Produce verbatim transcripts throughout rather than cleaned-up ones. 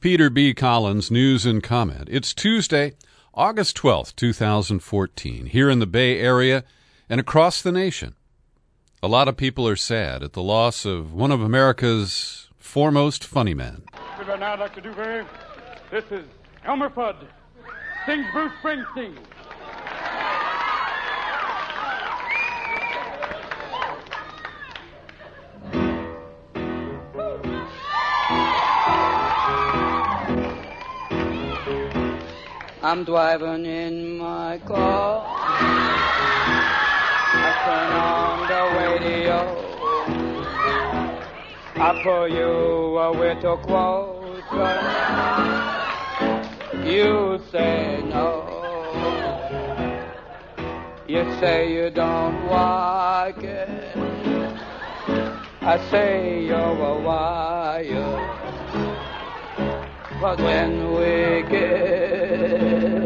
Peter B. Collins, News and Comment. It's Tuesday, August twelfth, two thousand fourteen, here in the Bay Area and across the nation. A lot of people are sad at the loss of one of America's foremost funny men. Right now, Doctor Duvay, this is Elmer Fudd, sings Bruce Springsteen. I'm driving in my car. I turn on the radio. I pull you a little closer. You say no. You say you don't like it. I say you're a liar. But when we get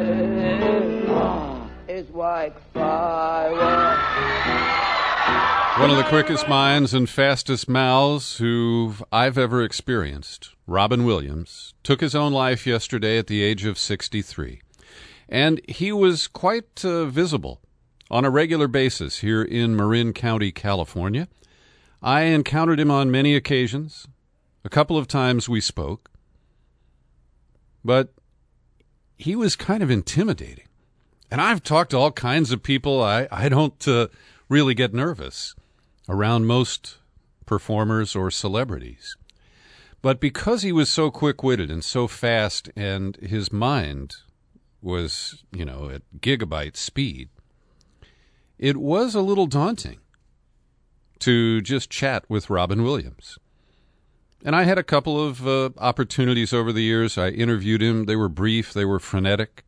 on, it's like fireworks. One of the quickest minds and fastest mouths who I've ever experienced, Robin Williams, took his own life yesterday at the age of sixty-three. And he was quite uh, visible on a regular basis here in Marin County, California. I encountered him on many occasions. A couple of times we spoke. But he was kind of intimidating. And I've talked to all kinds of people. I, I don't uh, really get nervous around most performers or celebrities. But because he was so quick-witted and so fast and his mind was, you know, at gigabyte speed, it was a little daunting to just chat with Robin Williams. And I had a couple of uh, opportunities over the years. I interviewed him. They were brief. They were frenetic.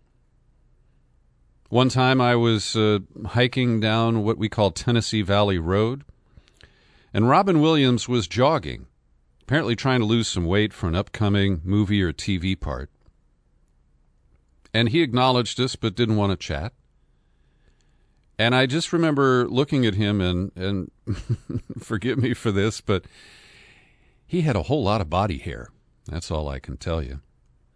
One time I was uh, hiking down what we call Tennessee Valley Road, and Robin Williams was jogging, apparently trying to lose some weight for an upcoming movie or T V part. And he acknowledged us but didn't want to chat. And I just remember looking at him and, and forgive me for this, but he had a whole lot of body hair. That's all I can tell you.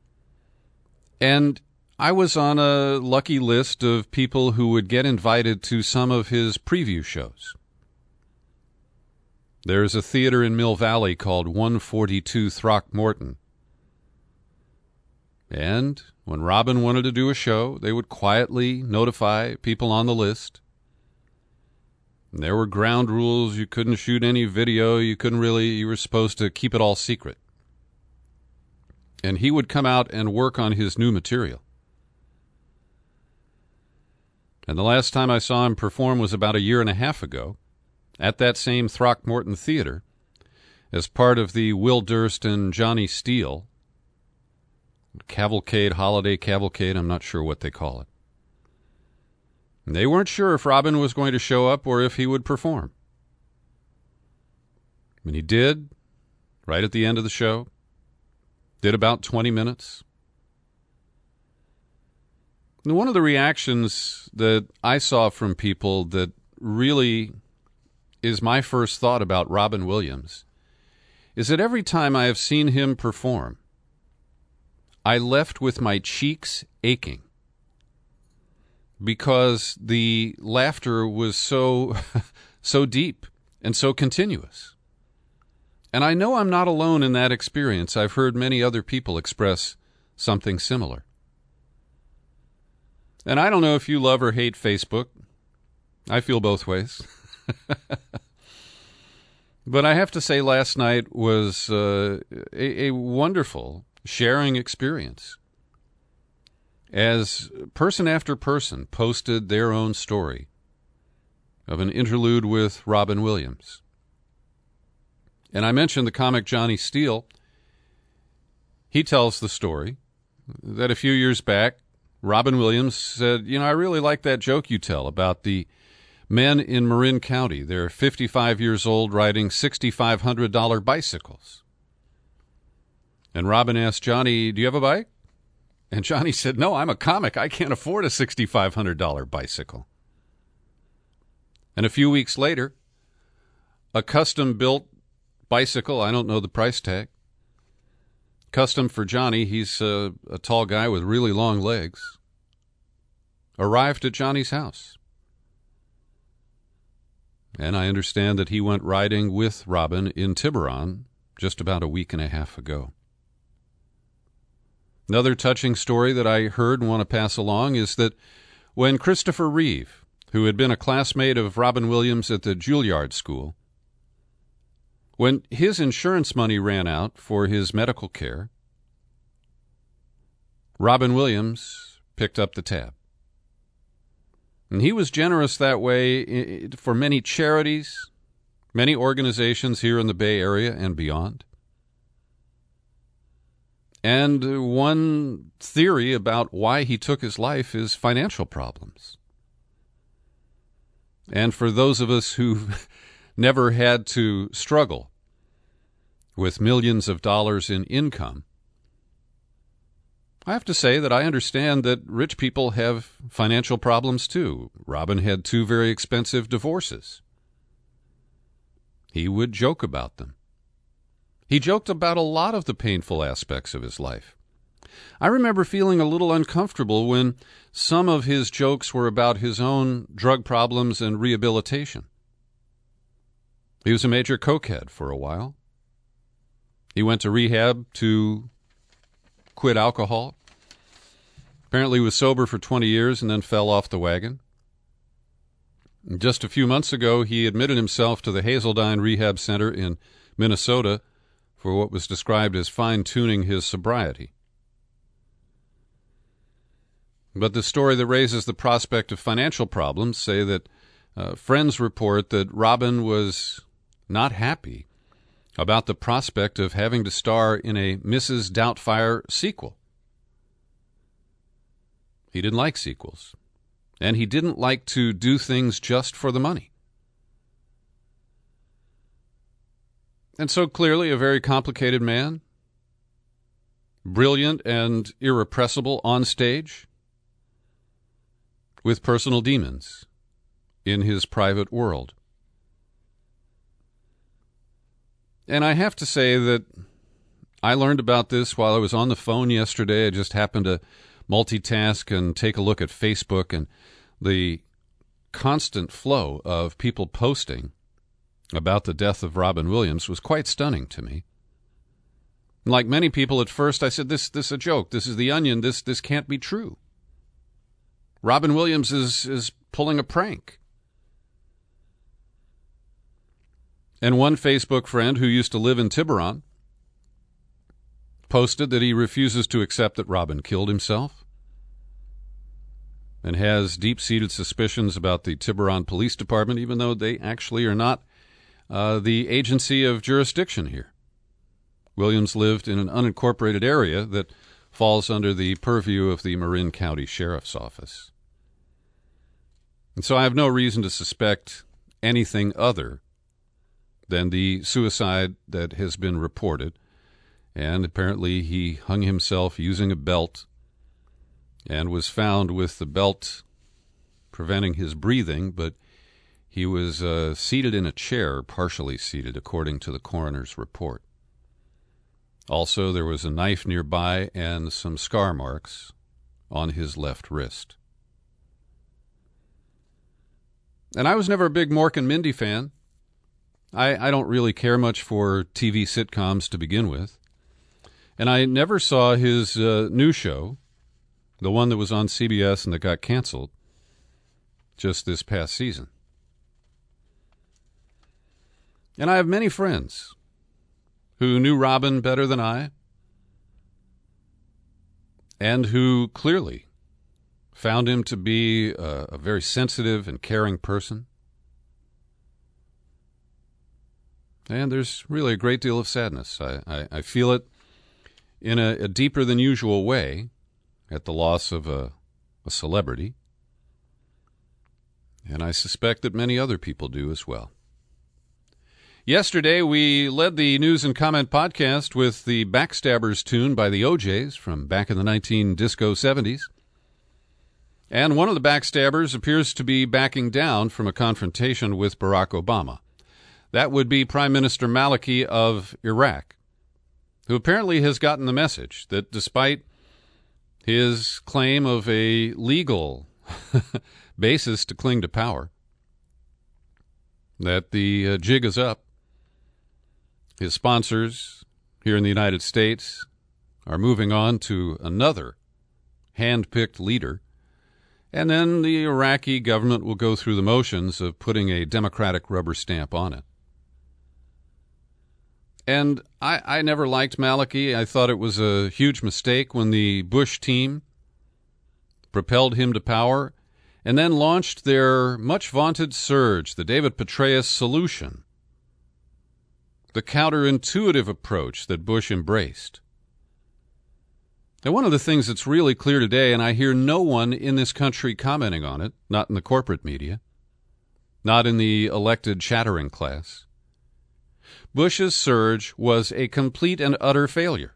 And I was on a lucky list of people who would get invited to some of his preview shows. There's a theater in Mill Valley called one forty-two Throckmorton. And when Robin wanted to do a show, they would quietly notify people on the list. And there were ground rules. You couldn't shoot any video. You couldn't really, you were supposed to keep it all secret. And he would come out and work on his new material. And the last time I saw him perform was about a year and a half ago at that same Throckmorton Theater as part of the Will Durst and Johnny Steele Cavalcade, Holiday Cavalcade, I'm not sure what they call it. They weren't sure if Robin was going to show up or if he would perform. And he did, right at the end of the show. Did about twenty minutes. And one of the reactions that I saw from people that really is my first thought about Robin Williams is that every time I have seen him perform, I left with my cheeks aching. Because the laughter was so so deep and so continuous. And I know I'm not alone in that experience. I've heard many other people express something similar. And I don't know if you love or hate Facebook. I feel both ways. But I have to say last night was uh, a, a wonderful sharing experience. As person after person posted their own story of an interlude with Robin Williams. And I mentioned the comic Johnny Steele. He tells the story that a few years back, Robin Williams said, you know, I really like that joke you tell about the men in Marin County. They're fifty-five years old riding six thousand five hundred dollars bicycles. And Robin asked Johnny, do you have a bike? And Johnny said, no, I'm a comic. I can't afford a six thousand five hundred dollars bicycle. And a few weeks later, a custom-built bicycle, I don't know the price tag, custom for Johnny, he's a, a tall guy with really long legs, arrived at Johnny's house. And I understand that he went riding with Robin in Tiburon just about a week and a half ago. Another touching story that I heard and want to pass along is that when Christopher Reeve, who had been a classmate of Robin Williams at the Juilliard School, when his insurance money ran out for his medical care, Robin Williams picked up the tab. And he was generous that way for many charities, many organizations here in the Bay Area and beyond. And one theory about why he took his life is financial problems. And for those of us who never had to struggle with millions of dollars in income, I have to say that I understand that rich people have financial problems too. Robin had two very expensive divorces. He would joke about them. He joked about a lot of the painful aspects of his life. I remember feeling a little uncomfortable when some of his jokes were about his own drug problems and rehabilitation. He was a major cokehead for a while. He went to rehab to quit alcohol. Apparently was sober for twenty years and then fell off the wagon. Just a few months ago, he admitted himself to the Hazeltine Rehab Center in Minnesota for what was described as fine-tuning his sobriety. But the story that raises the prospect of financial problems say that uh, friends report that Robin was not happy about the prospect of having to star in a Missus Doubtfire sequel. He didn't like sequels, and he didn't like to do things just for the money. And so clearly a very complicated man, brilliant and irrepressible on stage, with personal demons in his private world. And I have to say that I learned about this while I was on the phone yesterday. I just happened to multitask and take a look at Facebook, and the constant flow of people posting about the death of Robin Williams was quite stunning to me. Like many people at first, I said, this this is a joke. This is The Onion. This this can't be true. Robin Williams is, is pulling a prank. And one Facebook friend who used to live in Tiburon posted that he refuses to accept that Robin killed himself and has deep-seated suspicions about the Tiburon Police Department, even though they actually are not uh, the agency of jurisdiction here. Williams lived in an unincorporated area that falls under the purview of the Marin County Sheriff's Office. And so I have no reason to suspect anything other than the suicide that has been reported. And apparently he hung himself using a belt and was found with the belt preventing his breathing, but he was uh, seated in a chair, partially seated, according to the coroner's report. Also, there was a knife nearby and some scar marks on his left wrist. And I was never a big Mork and Mindy fan. I, I don't really care much for T V sitcoms to begin with. And I never saw his uh, new show, the one that was on C B S and that got canceled just this past season. And I have many friends who knew Robin better than I and who clearly found him to be a, a very sensitive and caring person. And there's really a great deal of sadness. I, I, I feel it in a, a deeper than usual way at the loss of a, a celebrity. And I suspect that many other people do as well. Yesterday, we led the News and Comment podcast with the Backstabbers tune by the O Js from back in the nineteen disco seventies. And one of the Backstabbers appears to be backing down from a confrontation with Barack Obama. That would be Prime Minister Maliki of Iraq, who apparently has gotten the message that despite his claim of a legal basis to cling to power, that the uh, jig is up. His sponsors here in the United States are moving on to another hand-picked leader, and then the Iraqi government will go through the motions of putting a democratic rubber stamp on it. And I, I never liked Maliki. I thought it was a huge mistake when the Bush team propelled him to power and then launched their much-vaunted surge, the David Petraeus solution, the counterintuitive approach that Bush embraced. Now, one of the things that's really clear today, and I hear no one in this country commenting on it, not in the corporate media, not in the elected chattering class, Bush's surge was a complete and utter failure.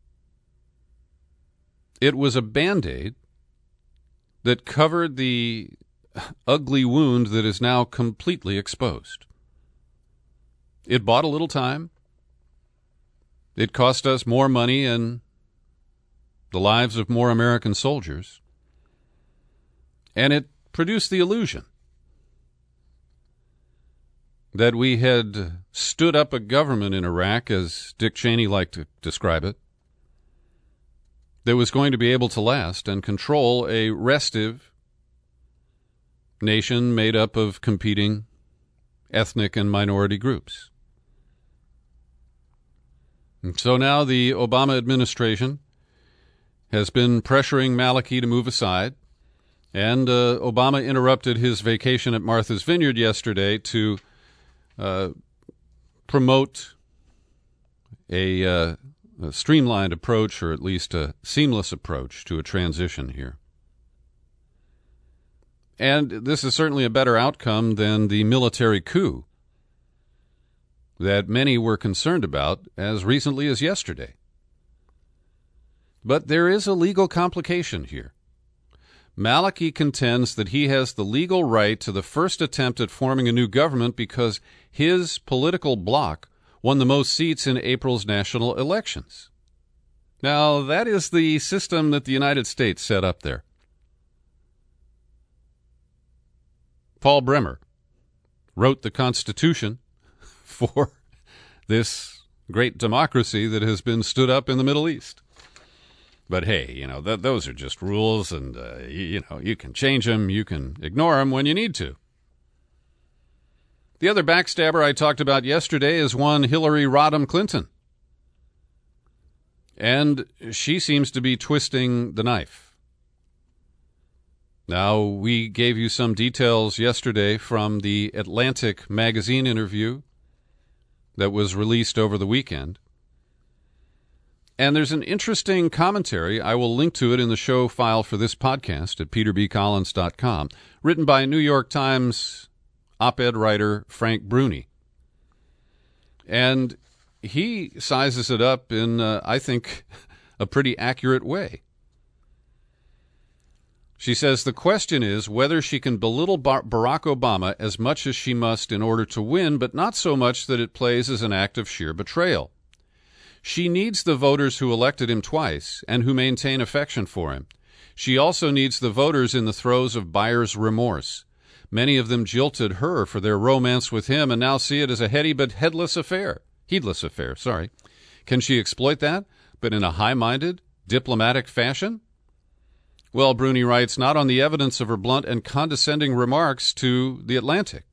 It was a Band-Aid that covered the ugly wound that is now completely exposed. It bought a little time. It cost us more money and the lives of more American soldiers. And it produced the illusion that we had stood up a government in Iraq, as Dick Cheney liked to describe it, that was going to be able to last and control a restive nation made up of competing ethnic and minority groups. And so now the Obama administration has been pressuring Maliki to move aside, and uh, Obama interrupted his vacation at Martha's Vineyard yesterday to uh, promote a, uh, a streamlined approach, or at least a seamless approach to a transition here. And this is certainly a better outcome than the military coup that many were concerned about as recently as yesterday. But there is a legal complication here. Maliki contends that he has the legal right to the first attempt at forming a new government because his political bloc won the most seats in April's national elections. Now, that is the system that the United States set up there. Paul Bremer wrote the Constitution for this great democracy that has been stood up in the Middle East. But hey, you know, th- those are just rules, and, uh, you, you know, you can change them, you can ignore them when you need to. The other backstabber I talked about yesterday is one Hillary Rodham Clinton. And she seems to be twisting the knife. Now, we gave you some details yesterday from the Atlantic magazine interview that was released over the weekend. And there's an interesting commentary. I will link to it in the show file for this podcast at peter b collins dot com, written by New York Times op-ed writer Frank Bruni. And he sizes it up in, uh, I think, a pretty accurate way. She says the question is whether she can belittle Bar- Barack Obama as much as she must in order to win, but not so much that it plays as an act of sheer betrayal. She needs the voters who elected him twice and who maintain affection for him. She also needs the voters in the throes of buyer's remorse. Many of them jilted her for their romance with him and now see it as a heady but headless affair. Heedless affair, sorry. Can she exploit that, but in a high-minded, diplomatic fashion? Well, Bruni writes, not on the evidence of her blunt and condescending remarks to The Atlantic.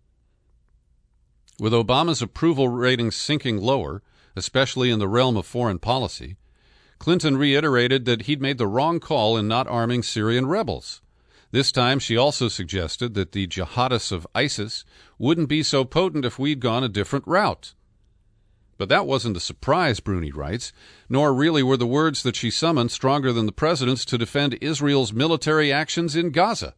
With Obama's approval ratings sinking lower, especially in the realm of foreign policy, Clinton reiterated that he'd made the wrong call in not arming Syrian rebels. This time, she also suggested that the jihadists of ISIS wouldn't be so potent if we'd gone a different route. But that wasn't a surprise, Bruni writes, nor really were the words that she summoned stronger than the president's to defend Israel's military actions in Gaza.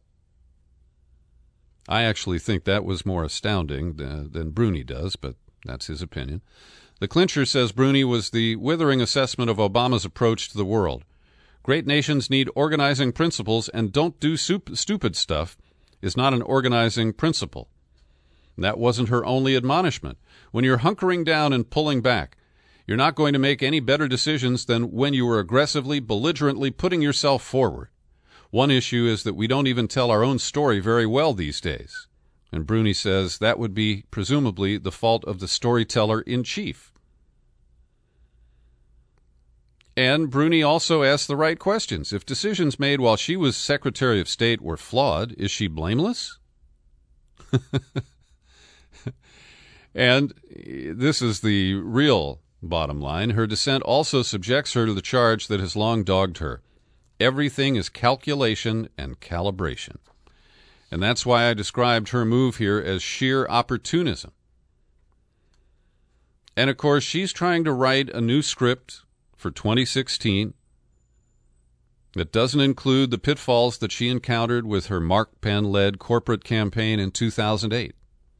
I actually think that was more astounding than, than Bruni does, but that's his opinion. The clincher, says Bruni, was the withering assessment of Obama's approach to the world. Great nations need organizing principles, and don't do sup- stupid stuff is not an organizing principle. That wasn't her only admonishment. When you're hunkering down and pulling back, You're not going to make any better decisions than when you are aggressively, belligerently putting yourself forward. One issue is that we don't even tell our own story very well these days. And Bruni says that would be, presumably, the fault of the storyteller-in-chief. And Bruni also asked the right questions. If decisions made while she was Secretary of State were flawed, is she blameless? And this is the real bottom line. Her dissent also subjects her to the charge that has long dogged her. Everything is calculation and calibration. And that's why I described her move here as sheer opportunism. And, of course, she's trying to write a new script for twenty sixteen that doesn't include the pitfalls that she encountered with her Mark Penn-led corporate campaign in two thousand eight.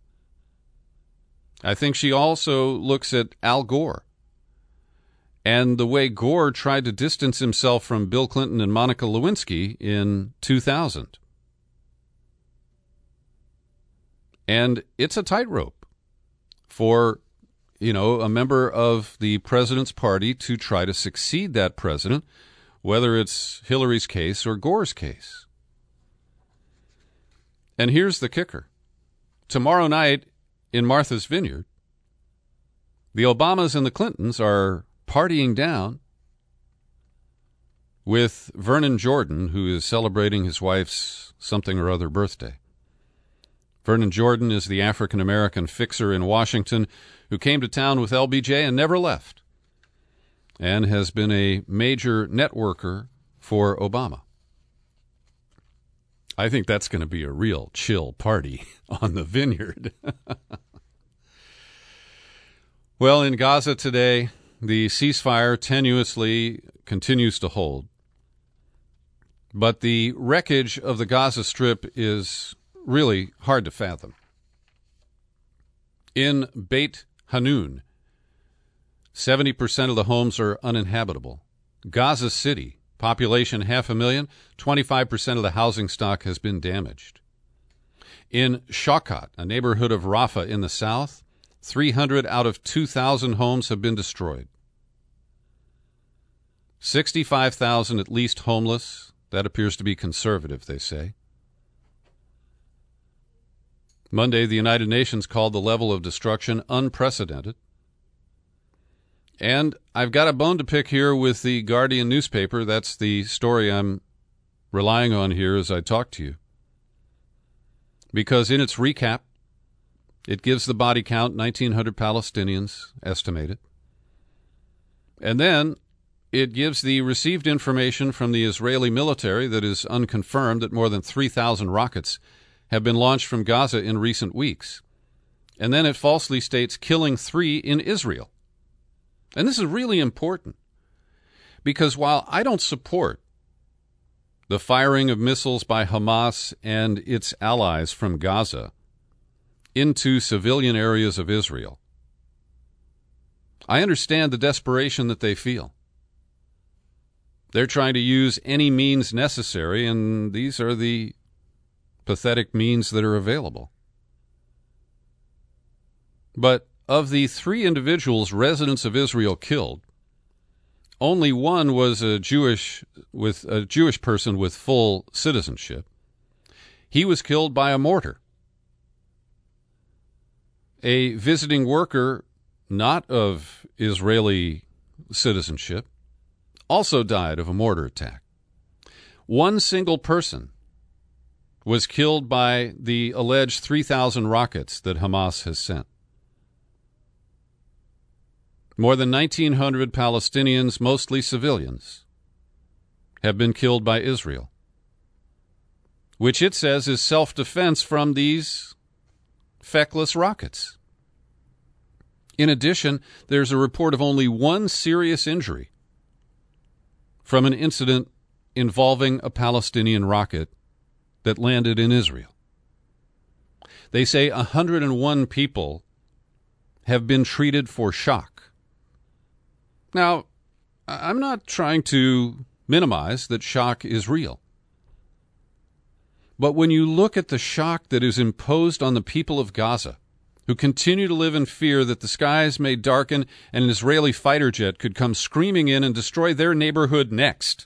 I think she also looks at Al Gore and the way Gore tried to distance himself from Bill Clinton and Monica Lewinsky in two thousand. And it's a tightrope for, you know, a member of the president's party to try to succeed that president, whether it's Hillary's case or Gore's case. And here's the kicker. Tomorrow night in Martha's Vineyard, the Obamas and the Clintons are partying down with Vernon Jordan, who is celebrating his wife's something or other birthday. Vernon Jordan is the African-American fixer in Washington who came to town with L B J and never left, and has been a major networker for Obama. I think that's going to be a real chill party on the Vineyard. Well, in Gaza today, the ceasefire tenuously continues to hold. But the wreckage of the Gaza Strip is really hard to fathom. In Beit Hanun, seventy percent of the homes are uninhabitable. Gaza City, population half a million, twenty-five percent of the housing stock has been damaged. In Shawkat, a neighborhood of Rafah in the south, three hundred out of two thousand homes have been destroyed. sixty-five thousand at least homeless. That appears to be conservative, they say. Monday, the United Nations called the level of destruction unprecedented. And I've got a bone to pick here with the Guardian newspaper. That's the story I'm relying on here as I talk to you. Because in its recap, it gives the body count, nineteen hundred Palestinians estimated. And then it gives the received information from the Israeli military that is unconfirmed that more than three thousand rockets have been launched from Gaza in recent weeks. And then it falsely states killing three in Israel. And this is really important because while I don't support the firing of missiles by Hamas and its allies from Gaza into civilian areas of Israel, I understand the desperation that they feel. They're trying to use any means necessary, and these are the pathetic means that are available. But of the three individuals, residents of Israel, killed, only one was a Jewish with a Jewish person with full citizenship. He was killed by a mortar. A visiting worker, not of Israeli citizenship, also died of a mortar attack. One single person was killed by the alleged three thousand rockets that Hamas has sent. More than nineteen hundred Palestinians, mostly civilians, have been killed by Israel, which it says is self-defense from these feckless rockets. In addition, there's a report of only one serious injury from an incident involving a Palestinian rocket that landed in Israel. They say one hundred one people have been treated for shock. Now, I'm not trying to minimize that shock is real. But when you look at the shock that is imposed on the people of Gaza, who continue to live in fear that the skies may darken and an Israeli fighter jet could come screaming in and destroy their neighborhood next.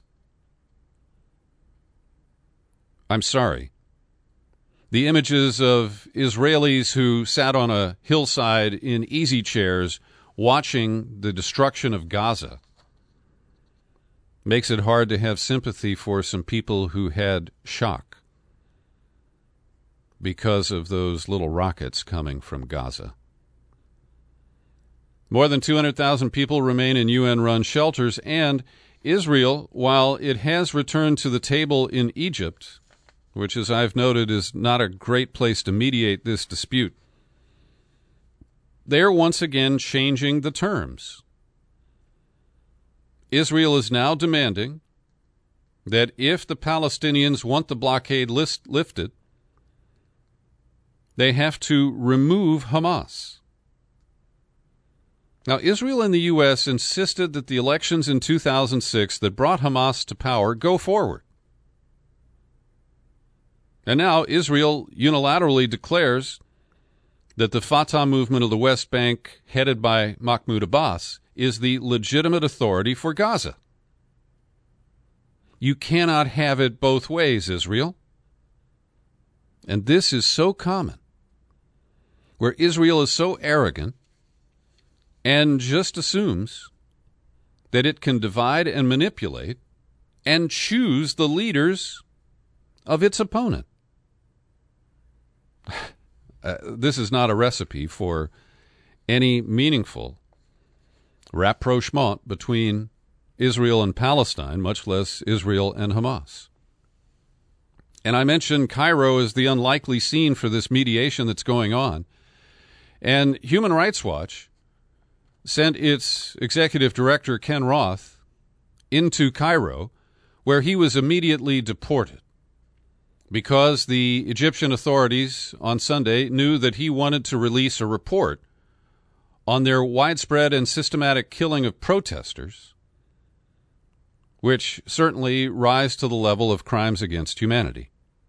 I'm sorry. The images of Israelis who sat on a hillside in easy chairs watching the destruction of Gaza makes it hard to have sympathy for some people who had shock because of those little rockets coming from Gaza. More than two hundred thousand people remain in U N-run shelters, and Israel, while it has returned to the table in Egypt, which, as I've noted, is not a great place to mediate this dispute, they're once again changing the terms. Israel is now demanding that if the Palestinians want the blockade list lifted, they have to remove Hamas. Now, Israel and the U S insisted that the elections in two thousand six that brought Hamas to power go forward. And now Israel unilaterally declares that the Fatah movement of the West Bank, headed by Mahmoud Abbas, is the legitimate authority for Gaza. You cannot have it both ways, Israel. And this is so common, where Israel is so arrogant and just assumes that it can divide and manipulate and choose the leaders of its opponent. Uh, this is not a recipe for any meaningful rapprochement between Israel and Palestine, much less Israel and Hamas. And I mentioned Cairo as the unlikely scene for this mediation that's going on. And Human Rights Watch sent its executive director, Ken Roth, into Cairo, where he was immediately deported because the Egyptian authorities on Sunday knew that he wanted to release a report on their widespread and systematic killing of protesters, which certainly rise to the level of crimes against humanity.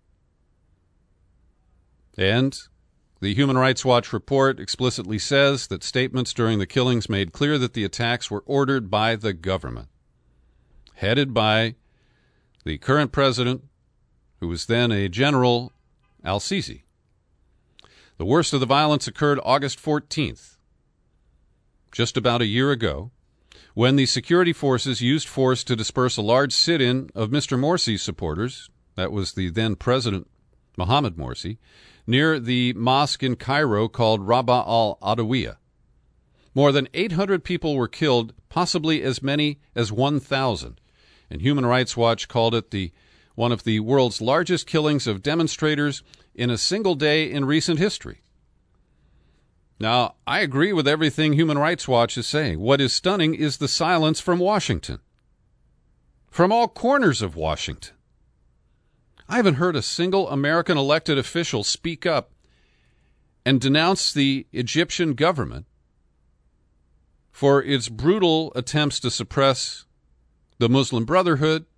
And the Human Rights Watch report explicitly says that statements during the killings made clear that the attacks were ordered by the government, headed by the current president, who was then a general, al-Sisi. The worst of the violence occurred August fourteenth, just about a year ago, when the security forces used force to disperse a large sit-in of Mister Morsi's supporters, that was the then president, Mohamed Morsi, near the mosque in Cairo called Rabaa al-Adawiyah. More than eight hundred people were killed, possibly as many as one thousand, and Human Rights Watch called it the one of the world's largest killings of demonstrators in a single day in recent history. Now, I agree with everything Human Rights Watch is saying. What is stunning is the silence from Washington, from all corners of Washington. I haven't heard a single American elected official speak up and denounce the Egyptian government for its brutal attempts to suppress the Muslim Brotherhood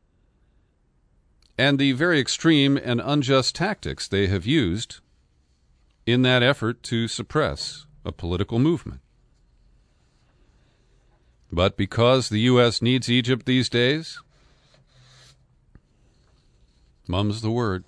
and the very extreme and unjust tactics they have used in that effort to suppress a political movement. But because the U S needs Egypt these days, mum's the word.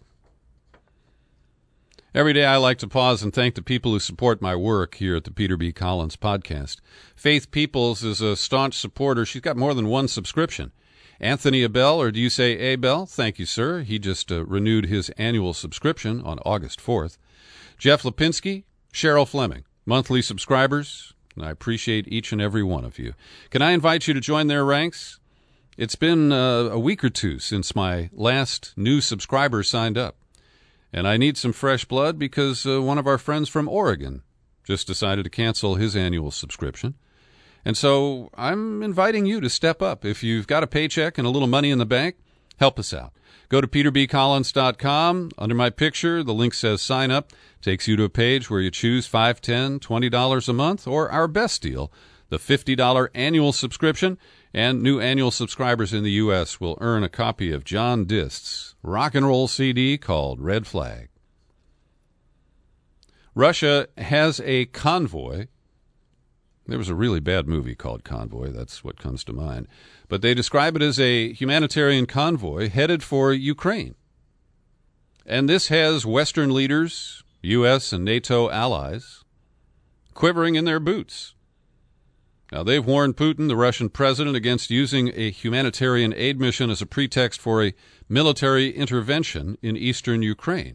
Every day I like to pause and thank the people who support my work here at the Peter B. Collins Podcast. Faith Peoples is a staunch supporter. She's got more than one subscription. Anthony Abel, or do you say Abel? Thank you, sir. He just uh, renewed his annual subscription on August fourth. Jeff Lipinski, Cheryl Fleming, monthly subscribers. I appreciate each and every one of you. Can I invite you to join their ranks? It's been uh, a week or two since my last new subscriber signed up, and I need some fresh blood because uh, one of our friends from Oregon just decided to cancel his annual subscription. And so I'm inviting you to step up. If you've got a paycheck and a little money in the bank, help us out. Go to peter b collins dot com. Under my picture, the link says sign up. Takes you to a page where you choose five dollars, ten dollars, twenty dollars a month, or our best deal, the fifty dollars annual subscription. And new annual subscribers in the U S will earn a copy of John Dist's rock and roll C D called Red Flag. Russia has a convoy. There was a really bad movie called Convoy. That's what comes to mind. But they describe it as a humanitarian convoy headed for Ukraine. And this has Western leaders, U S and NATO allies, quivering in their boots. Now, they've warned Putin, the Russian president, against using a humanitarian aid mission as a pretext for a military intervention in eastern Ukraine.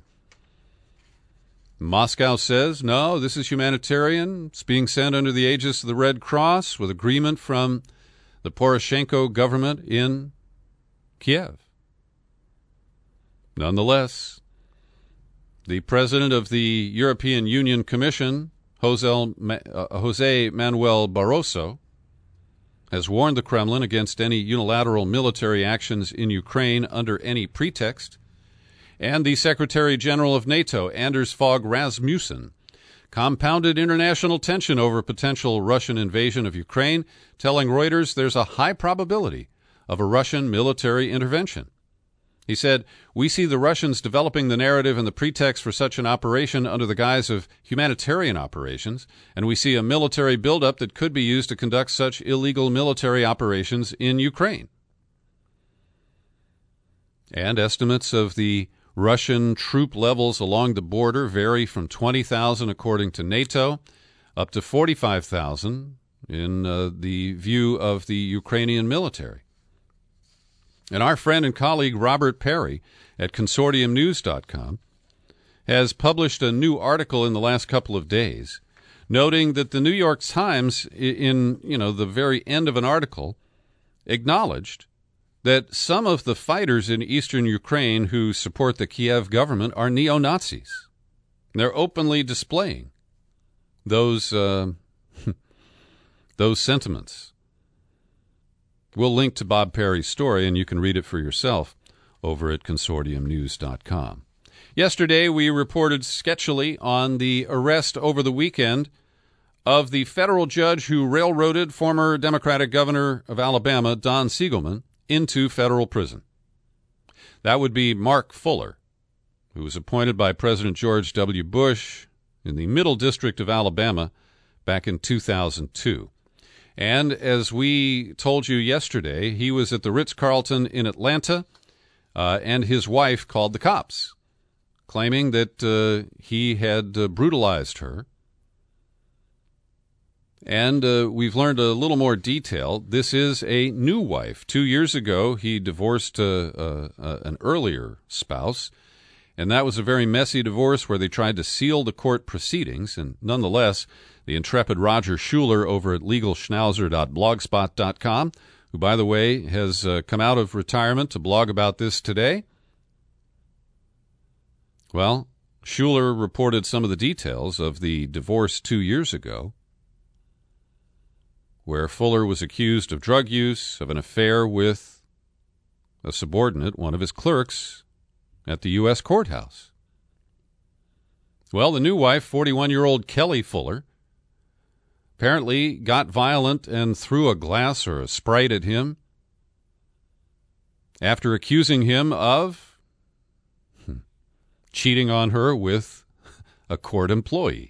Moscow says, no, this is humanitarian. It's being sent under the aegis of the Red Cross with agreement from the Poroshenko government in Kiev. Nonetheless, the president of the European Union Commission, Jose, uh, Jose Manuel Barroso, has warned the Kremlin against any unilateral military actions in Ukraine under any pretext. And the Secretary General of NATO, Anders Fogh Rasmussen, compounded international tension over potential Russian invasion of Ukraine, telling Reuters there's a high probability of a Russian military intervention. He said, "We see the Russians developing the narrative and the pretext for such an operation under the guise of humanitarian operations, and we see a military buildup that could be used to conduct such illegal military operations in Ukraine." And estimates of the Russian troop levels along the border vary from twenty thousand, according to NATO, up to forty-five thousand in uh, the view of the Ukrainian military. And our friend and colleague Robert Perry at consortium news dot com has published a new article in the last couple of days, noting that the New York Times, in you know the very end of an article, acknowledged that some of the fighters in eastern Ukraine who support the Kiev government are neo-Nazis. They're openly displaying those uh, those sentiments. We'll link to Bob Perry's story, and you can read it for yourself over at consortium news dot com. Yesterday, we reported sketchily on the arrest over the weekend of the federal judge who railroaded former Democratic governor of Alabama, Don Siegelman, into federal prison. That would be Mark Fuller, who was appointed by President George W. Bush in the Middle District of Alabama back in two thousand two. And as we told you yesterday, he was at the Ritz-Carlton in Atlanta, uh, and his wife called the cops, claiming that uh, he had uh, brutalized her. And uh, we've learned a little more detail. This is a new wife. Two years ago, he divorced uh, uh, uh, an earlier spouse, and that was a very messy divorce where they tried to seal the court proceedings. And nonetheless, the intrepid Roger Schuler over at legal schnauzer dot blogspot dot com, who, by the way, has uh, come out of retirement to blog about this today. Well, Schuler reported some of the details of the divorce two years ago, where Fuller was accused of drug use, of an affair with a subordinate, one of his clerks, at the U S courthouse. Well, the new wife, forty-one-year-old Kelly Fuller, apparently got violent and threw a glass or a Sprite at him after accusing him of hmm, cheating on her with a court employee.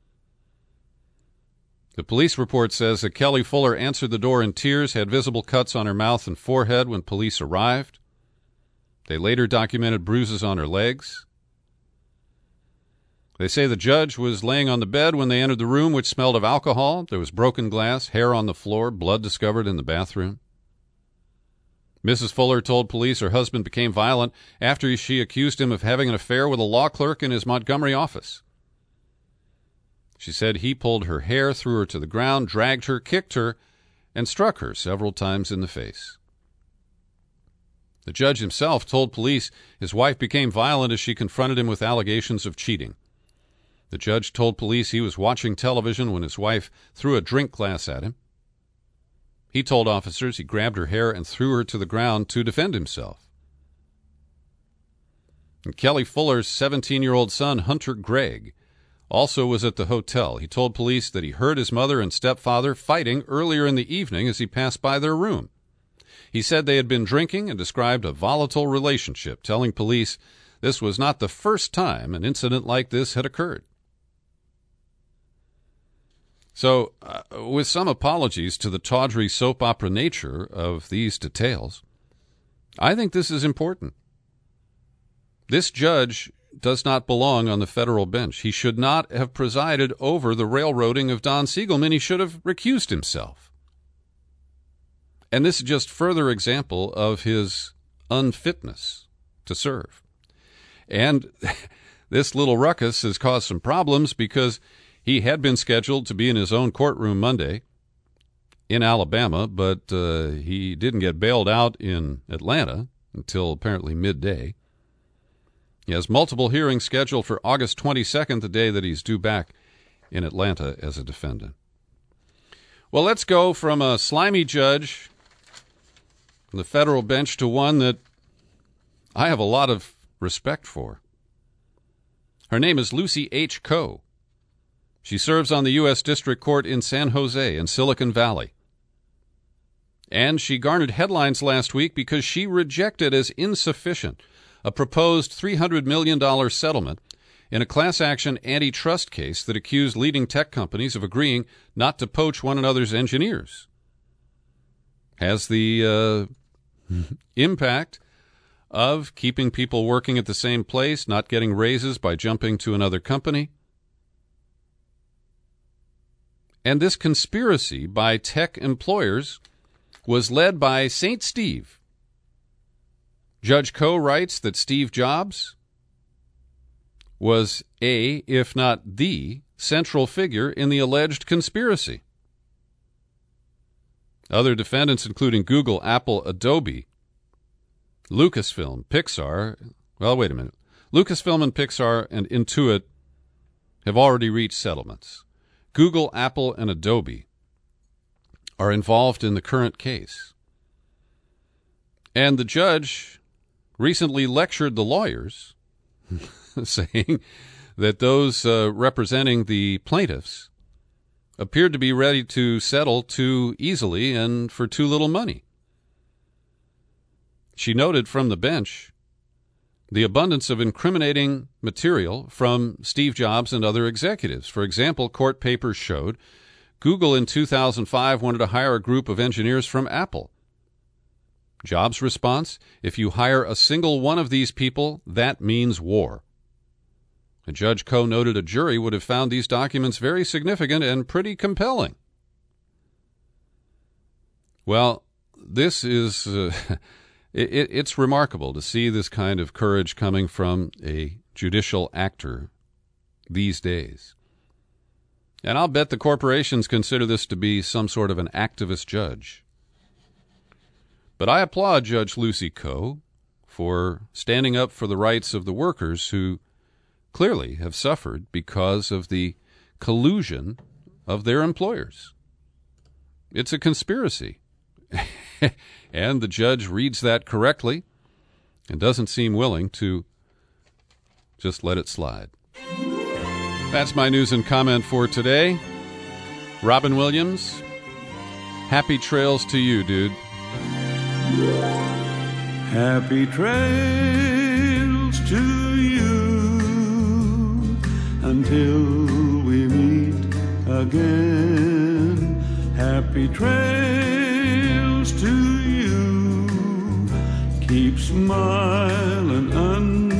The police report says that Kelly Fuller answered the door in tears, had visible cuts on her mouth and forehead when police arrived. They later documented bruises on her legs. They say the judge was laying on the bed when they entered the room, which smelled of alcohol. There was broken glass, hair on the floor, blood discovered in the bathroom. Missus Fuller told police her husband became violent after she accused him of having an affair with a law clerk in his Montgomery office. She said he pulled her hair, threw her to the ground, dragged her, kicked her, and struck her several times in the face. The judge himself told police his wife became violent as she confronted him with allegations of cheating. The judge told police he was watching television when his wife threw a drink glass at him. He told officers he grabbed her hair and threw her to the ground to defend himself. And Kelly Fuller's seventeen-year-old son, Hunter Gregg, also was at the hotel. He told police that he heard his mother and stepfather fighting earlier in the evening as he passed by their room. He said they had been drinking and described a volatile relationship, telling police this was not the first time an incident like this had occurred. So, uh, with some apologies to the tawdry soap opera nature of these details, I think this is important. This judge does not belong on the federal bench. He should not have presided over the railroading of Don Siegelman. He should have recused himself. And this is just further example of his unfitness to serve. And this little ruckus has caused some problems because he had been scheduled to be in his own courtroom Monday in Alabama, but uh, he didn't get bailed out in Atlanta until apparently midday. He has multiple hearings scheduled for August twenty-second, the day that he's due back in Atlanta as a defendant. Well, let's go from a slimy judge on the federal bench to one that I have a lot of respect for. Her name is Lucy H. Koh. She serves on the U S District Court in San Jose in Silicon Valley. And she garnered headlines last week because she rejected as insufficient a proposed three hundred million dollars settlement in a class-action antitrust case that accused leading tech companies of agreeing not to poach one another's engineers. Has the uh, impact of keeping people working at the same place, not getting raises by jumping to another company. And this conspiracy by tech employers was led by Saint Steve. Judge Koh writes that Steve Jobs was a, if not the, central figure in the alleged conspiracy. Other defendants, including Google, Apple, Adobe, Lucasfilm, Pixar, well, wait a minute. Lucasfilm and Pixar and Intuit have already reached settlements. Google, Apple, and Adobe are involved in the current case. And the judge recently lectured the lawyers, saying that those uh, representing the plaintiffs appeared to be ready to settle too easily and for too little money. She noted from the bench the abundance of incriminating material from Steve Jobs and other executives. For example, court papers showed Google in two thousand five wanted to hire a group of engineers from Apple. Jobs' response, if you hire a single one of these people, that means war. And Judge Koh noted a jury would have found these documents very significant and pretty compelling. Well, this is... Uh, It, it's remarkable to see this kind of courage coming from a judicial actor these days. And I'll bet the corporations consider this to be some sort of an activist judge. But I applaud Judge Lucy Koh for standing up for the rights of the workers who clearly have suffered because of the collusion of their employers. It's a conspiracy. And the judge reads that correctly and doesn't seem willing to just let it slide. That's my news and comment for today. Robin Williams, happy trails to you, dude. Happy trails to you until we meet again. Happy trails to you. Keep smiling